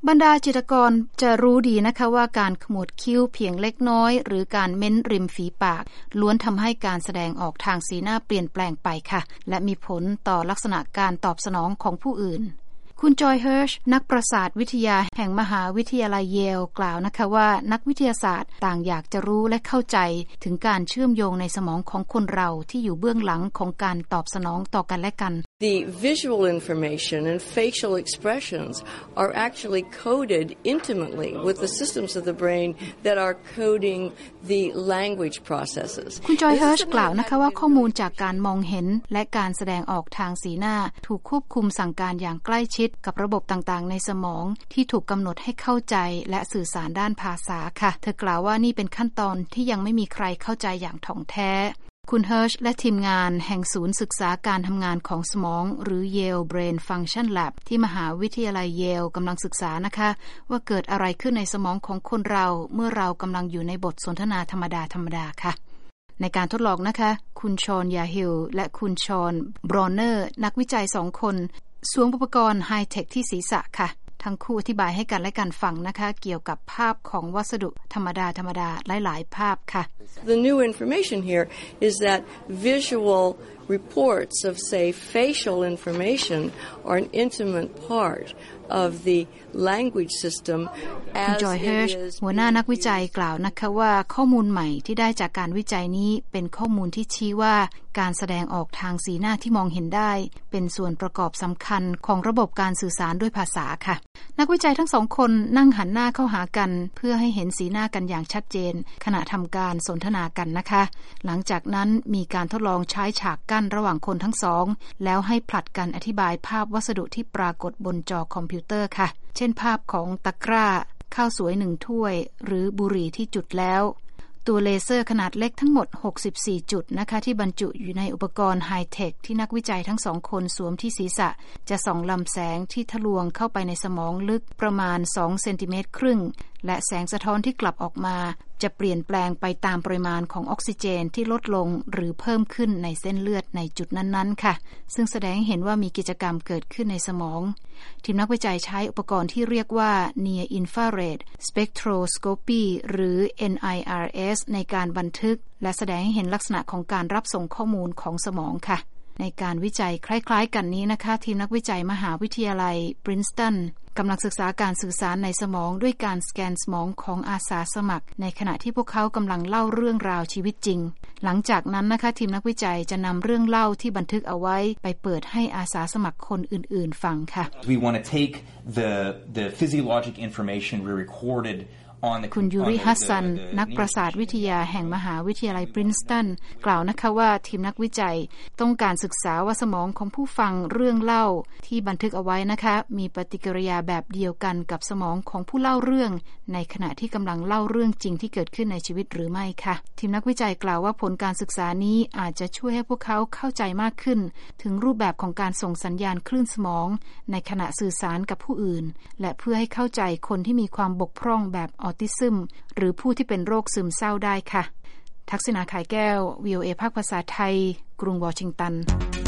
บรรดาจิตรกรจะรู้ดีนะคะว่าการขมวดคิ้วเพียงเล็กน้อยหรือการเม้นริมฝีปากล้วนทำให้การแสดงออกทางสีหน้าเปลี่ยนแปลงไปค่ะและมีผลต่อลักษณะการตอบสนองของผู้อื่นคุณจอยเฮิร์ชนักประสาทวิทยาแห่งมหาวิทยาลัยเยลกล่าวนะคะว่านักวิทยาศาสตร์ต่างอยากจะรู้และเข้าใจถึงการเชื่อมโยงในสมองของคนเราที่อยู่เบื้องหลังของการตอบสนองต่อกันและกัน The visual information and facial expressions are actually coded intimately with the systems of the brain that are coding the language processes คุณจอยเฮิร์ชกล่าวนะคะว่าข้อมูลจากการมองเห็นและการแสดงออกทางสีหน้าถูกควบคุมสั่งการอย่างใกล้ชิดกับระบบต่างๆในสมองที่ถูกกำหนดให้เข้าใจและสื่อสารด้านภาษาค่ะเธอกล่าวว่านี่เป็นขั้นตอนที่ยังไม่มีใครเข้าใจอย่างถ่องแท้คุณเฮิร์ชและทีมงานแห่งศูนย์ศึกษาการทำงานของสมองหรือ Yale Brain Function Lab ที่มหาวิทยาลัยเยลกำลังศึกษานะคะว่าเกิดอะไรขึ้นในสมองของคนเราเมื่อเรากำลังอยู่ในบทสนทนาธรรมดาค่ะในการทดลองนะคะคุณชอนยาฮิลและคุณชอนบรอนเนอร์นักวิจัย2คนสวมอุปกรณ์ไฮเทคที่ศีรษะค่ะทั้งคู่อธิบายให้กันและกันฟังนะคะเกี่ยวกับภาพของวัสดุธรรมดาหลายๆภาพค่ะ The new information here is that visual reports of say facial information are an intimate part of the language system as Joy Hirsch หัวหน้านักวิจัยกล่าวนะคะว่าข้อมูลใหม่ที่ได้จากการวิจัยนี้เป็นข้อมูลที่ชี้ว่าการแสดงออกทางสีหน้าที่มองเห็นได้เป็นส่วนประกอบสำคัญของระบบการสื่อสารด้วยภาษาค่ะนักวิจัยทั้งสองคนนั่งหันหน้าเข้าหากันเพื่อให้เห็นสีหน้ากันอย่างชัดเจนขณะทำการสนทนากันนะคะหลังจากนั้นมีการทดลองใช้ฉากกั้นระหว่างคนทั้งสองแล้วให้ผลัดกันอธิบายภาพวัสดุที่ปรากฏบนจอคอมพิวเตอร์ค่ะเช่นภาพของตะกร้าข้าวสวย1ถ้วยหรือบุหรี่ที่จุดแล้วตัวเลเซอร์ขนาดเล็กทั้งหมด64จุดนะคะที่บรรจุอยู่ในอุปกรณ์ไฮเทคที่นักวิจัยทั้งสองคนสวมที่ศีรษะจะส่องลำแสงที่ทะลวงเข้าไปในสมองลึกประมาณ2เซนติเมตรครึ่งและแสงสะท้อนที่กลับออกมาจะเปลี่ยนแปลงไปตามปริมาณของออกซิเจนที่ลดลงหรือเพิ่มขึ้นในเส้นเลือดในจุดนั้นๆค่ะซึ่งแสดงให้เห็นว่ามีกิจกรรมเกิดขึ้นในสมองทีมนักวิจัยใช้อุปกรณ์ที่เรียกว่า Near Infrared Spectroscopy หรือ NIRS ในการบันทึกและแสดงให้เห็นลักษณะของการรับส่งข้อมูลของสมองค่ะในการวิจัยคล้ายๆกันนี้นะคะทีมนักวิจัยมหาวิทยาลัย Princeton กำลังศึกษาการสื่อสารในสมองด้วยการสแกนสมองของอาสาสมัครในขณะที่พวกเขากำลังเล่าเรื่องราวชีวิตจริงหลังจากนั้นนะคะทีมนักวิจัยจะนำเรื่องเล่าที่บันทึกเอาไว้ไปเปิดให้อาสาสมัครคนอื่นๆฟังค่ะ We want to take the physiologic information we recorded คุณยูริฮัสซันนักประสาทวิทยาแห่งมหาวิทยาลัยปรินสตันกล่าวนะคะว่าทีมนักวิจัยต้องการศึกษาว่าสมองของผู้ฟังเรื่องเล่าที่บันทึกเอาไว้นะคะมีปฏิกิริยาแบบเดียวกันกับสมองของผู้เล่าเรื่องในขณะที่กำลังเล่าเรื่องจริงที่เกิดขึ้นในชีวิตหรือไม่ค่ะทีมนักวิจัยกล่าวว่าผลการศึกษานี้อาจจะช่วยให้พวกเขาเข้าใจมากขึ้นถึงรูปแบบของการส่งสัญญาณคลื่นสมองในขณะสื่อสารกับผู้อื่นและเพื่อให้เข้าใจคนที่มีความบกพร่องแบบออทิซึมหรือผู้ที่เป็นโรคซึมเศร้าได้ค่ะทักษิณา ขายแก้ว VOA ภาคภาษาไทยกรุงวอชิงตัน